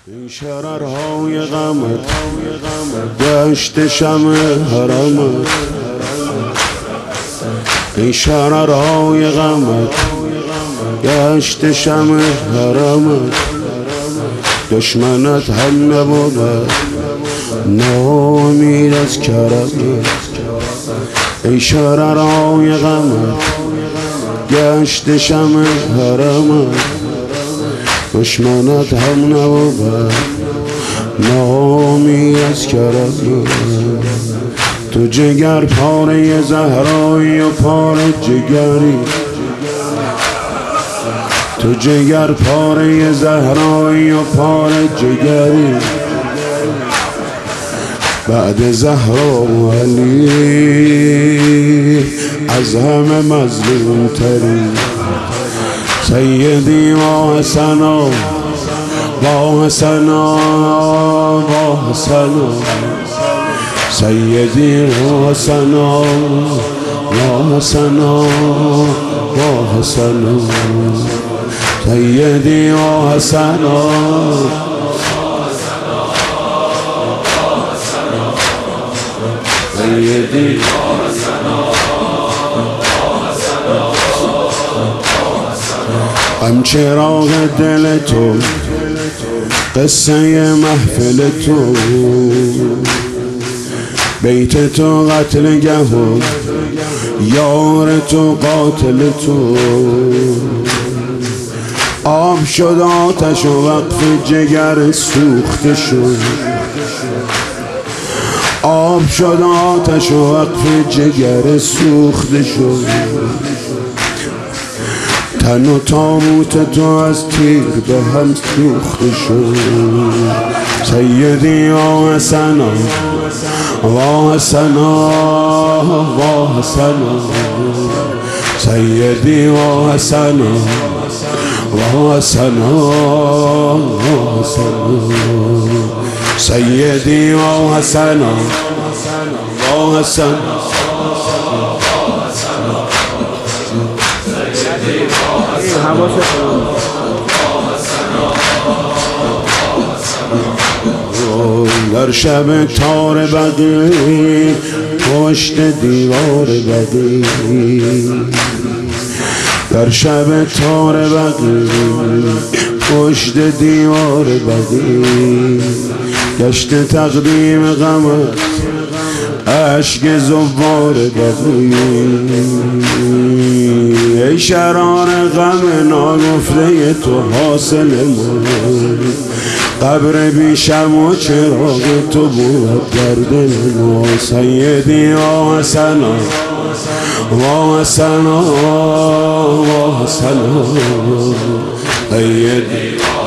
این شررهای غمت گشت شمع حرمت، این شررهای غمت گشت شمع حرمت، دشمنت هم نبود ناامید از کرمت. این شررهای غمت گشت شمع حرمت، دشمنت هم نبود نامی از کرمت. تو جگر پاره زهرایی و پاره جگری، تو جگر پاره زهرایی و پاره جگری، بعد زهرا و علی از همه مظلوم تری. سیدی و حسنا و حسنا و حسنا، سیدی و حسنا و حسنا و حسنا، سیدی و حسنا سیدی غم چراغ دل تو، قصه محفل تو، بیت تو قتلگه و یار تو قاتل تو. آب شد آتش و وقف جگر سوخته شد، آب شد آتش و وقف جگر سوخته شد. تن و تابوت تو از تیر به هم سوخته شد. سیدی و حسنا و حسنا و حسنا، سیدی و حسنا و حسنا و حسنا، سیدی و حسنا و حسنا. در شب تار بقی پشت دیوار بقی، در شب تار بقی پشت دیوار بقی، گشت تقدیم غمت عشق زوار بقی. ای شرار غم ناگفته تو حاصل ما، قبر بیشم و چراغ تو بود در دل ما. سیدی و حسنا و حسنا و حسنا، سیدی